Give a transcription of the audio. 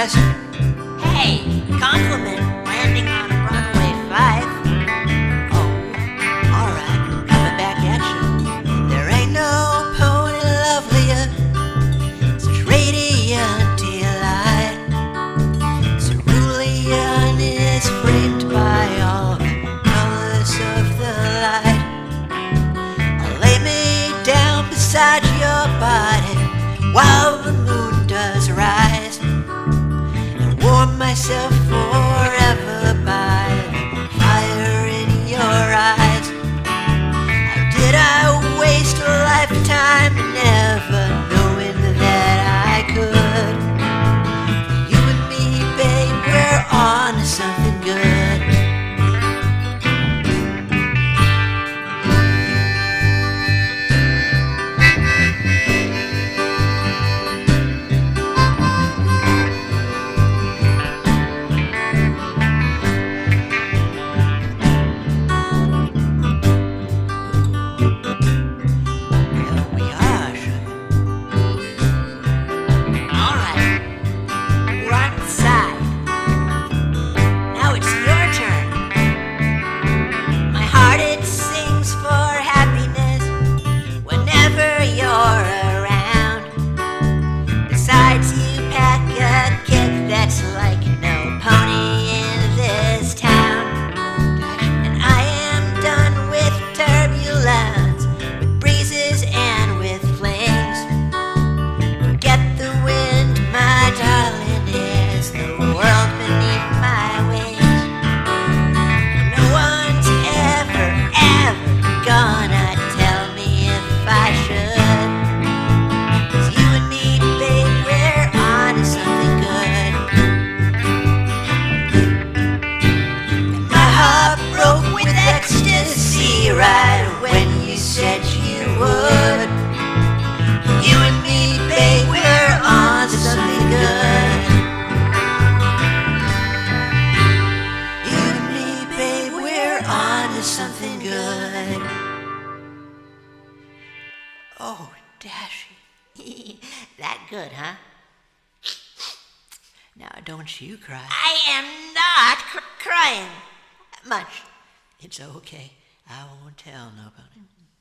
fast. Hey, compliment landing on runway 5. Oh, alright, coming back at you. There ain't no pony lovelier, such radiant delight. Cerulean is framed by all the colors of the light. I'll lay me down beside your body while the moon does rise, and warm myself forever by the fire in your eyes. How did I waste a lifetime never knowing that I could? You and me, babe, we're on to something good. Alright, we're on the side. Now it's your turn. My heart, it sings for happiness whenever you're around. Besides, you pack a kick that's like no pony in this town. And I am done with turbulence, with breezes and with flames. Get the wind, my darling, is the world beneath my wings. No one's ever, ever gonna tell me if I should. 'Cause you and me, babe, we're on to something good. And my heart broke with ecstasy right when you said you would. You and me, babe, we're on to something good. You and me, babe, we're on to something good. Oh, Dashy. That good, huh? Now don't you cry. I am not crying. Much. It's okay. I won't tell nobody.